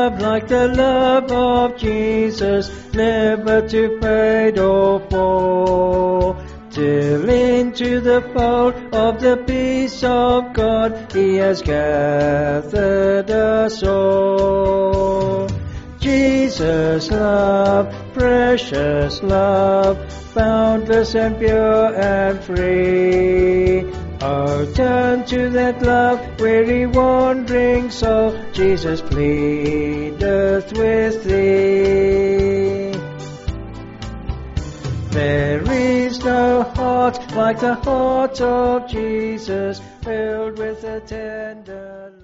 love like the love of Jesus, never to fade or fall, till into the fold of the peace of God He has gathered us all. Jesus' love, precious love, boundless and pure and free. Oh, turn to that love, weary wandering soul, Jesus pleadeth with thee. There is no heart like the heart of Jesus, filled with a tender love.